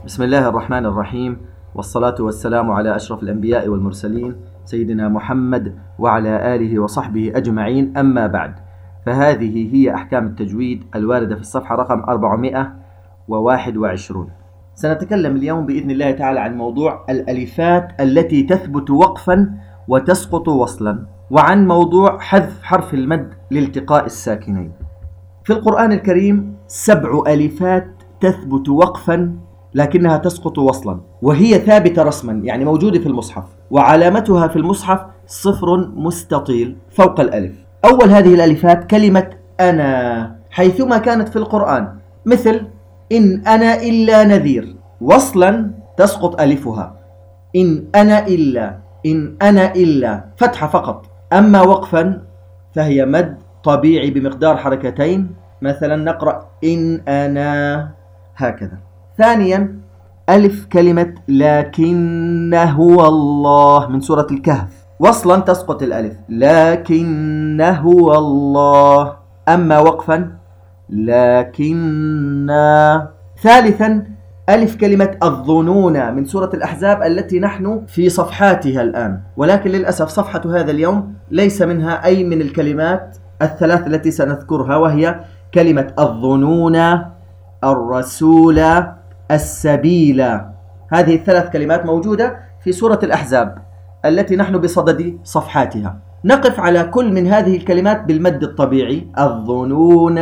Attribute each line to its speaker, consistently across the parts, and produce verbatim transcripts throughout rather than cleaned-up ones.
Speaker 1: بسم الله الرحمن الرحيم، والصلاة والسلام على أشرف الأنبياء والمرسلين سيدنا محمد وعلى آله وصحبه أجمعين، أما بعد، فهذه هي أحكام التجويد الواردة في الصفحة رقم أربعمائة وواحد وعشرين. سنتكلم اليوم بإذن الله تعالى عن موضوع الألفات التي تثبت وقفا وتسقط وصلا، وعن موضوع حذف حرف المد لالتقاء الساكنين. في القرآن الكريم سبع ألفات تثبت وقفا لكنها تسقط وصلا، وهي ثابتة رسما، يعني موجودة في المصحف، وعلامتها في المصحف صفر مستطيل فوق الألف. أول هذه الألفات كلمة أنا، حيثما كانت في القرآن، مثل إن أنا إلا نذير، وصلا تسقط ألفها، إن أنا إلا، إن أنا إلا فتحة فقط. أما وقفا فهي مد طبيعي بمقدار حركتين، مثلا نقرأ إن أنا هكذا. ثانيا ألف كلمة لكن هو الله من سورة الكهف، وصلا تسقط الألف، لكن هو الله. أما وقفا لكن. ثالثا ألف كلمة الظنون من سورة الأحزاب التي نحن في صفحاتها الآن، ولكن للأسف صفحة هذا اليوم ليس منها أي من الكلمات الثلاث التي سنذكرها، وهي كلمة الظنون، الرسول، السبيل. هذه الثلاث كلمات موجودة في سورة الأحزاب التي نحن بصدد صفحاتها. نقف على كل من هذه الكلمات بالمد الطبيعي، الظنون،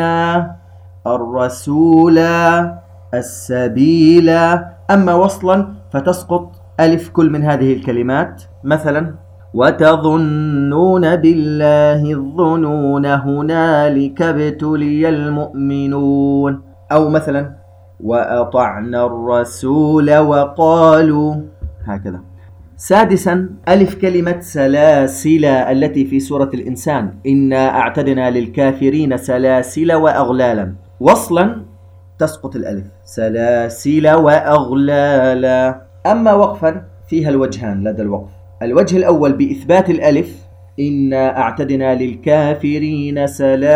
Speaker 1: الرسول، السبيل. أما وصلا فتسقط ألف كل من هذه الكلمات، مثلا وتظنون بالله الظنون هنالك ابتلي المؤمنون، أو مثلا وأطعنا الرسول وقالوا، هكذا. سادسا ألف كلمة سلاسل التي في سورة الإنسان، إنا أعتدنا للكافرين سلاسل وأغلالا، وصلا تسقط الألف، سلاسل وأغلالا. أما وقفا فيها الوجهان لدى الوقف، الوجه الأول بإثبات الألف، إنا أعتدنا للكافرين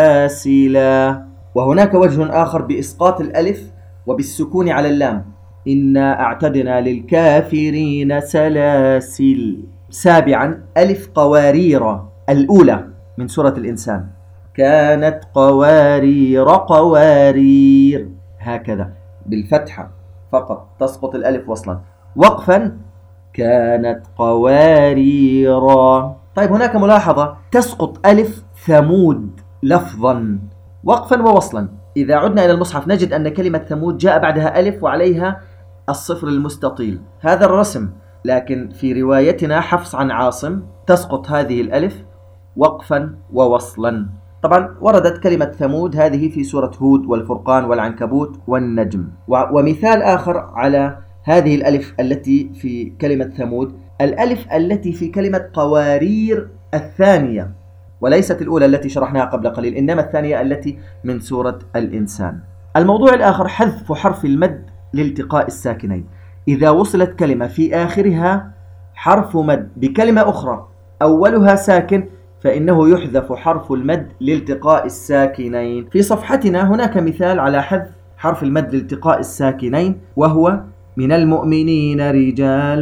Speaker 1: سلاسلا، وهناك وجه آخر بإسقاط الألف وبالسكون على اللام، إنا أعتدنا للكافرين سلاسل. سابعا ألف قوارير الأولى من سورة الإنسان، كانت قوارير قوارير، هكذا بالفتحة فقط تسقط الألف وصلا. وقفا كانت قوارير. طيب هناك ملاحظة، تسقط ألف ثمود لفظا وقفا ووصلا. إذا عدنا إلى المصحف نجد أن كلمة ثمود جاء بعدها ألف وعليها الصفر المستطيل، هذا الرسم، لكن في روايتنا حفص عن عاصم تسقط هذه الألف وقفا ووصلا. طبعا وردت كلمة ثمود هذه في سورة هود والفرقان والعنكبوت والنجم. ومثال آخر على هذه الألف التي في كلمة ثمود، الألف التي في كلمة قوارير الثانية، وليست الأولى التي شرحناها قبل قليل، إنما الثانية التي من سورة الإنسان. الموضوع الآخر حذف حرف المد لالتقاء الساكنين. إذا وصلت كلمة في آخرها حرف مد بكلمة أخرى أولها ساكن، فإنه يحذف حرف المد لالتقاء الساكنين. في صفحتنا هناك مثال على حذف حرف المد لالتقاء الساكنين، وهو من المؤمنين رجال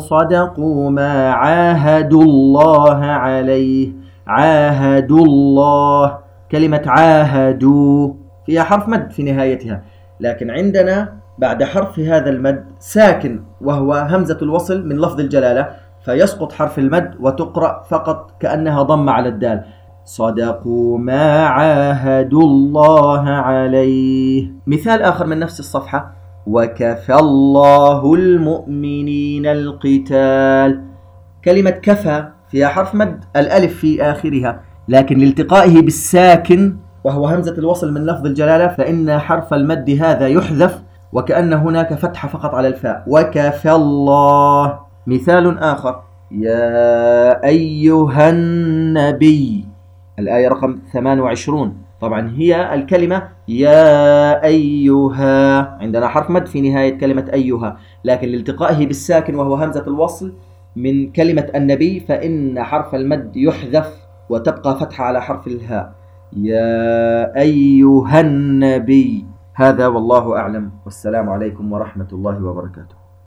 Speaker 1: صدقوا ما عاهدوا الله عليه. عاهدوا الله، كلمة عاهدوا فيها حرف مد في نهايتها، لكن عندنا بعد حرف هذا المد ساكن وهو همزة الوصل من لفظ الجلالة، فيسقط حرف المد وتقرأ فقط كأنها ضم على الدال، صدقوا ما عاهدوا الله عليه. مثال آخر من نفس الصفحة، وكفى الله المؤمنين القتال. كلمة كفى فيها حرف مد الألف في آخرها، لكن لالتقائه بالساكن وهو همزة الوصل من لفظ الجلالة فإن حرف المد هذا يحذف وكأن هناك فتحة فقط على الفاء، وكفى الله. مثال آخر، يا أيها النبي، الآية رقم ثمانية وعشرين، طبعا هي الكلمة يا أيها، عندنا حرف مد في نهاية كلمة أيها، لكن لالتقائه بالساكن وهو همزة الوصل من كلمة النبي فإن حرف المد يحذف وتبقى فتحة على حرف الهاء، يا أيها النبي، هذا والله أعلم، والسلام عليكم ورحمة الله وبركاته.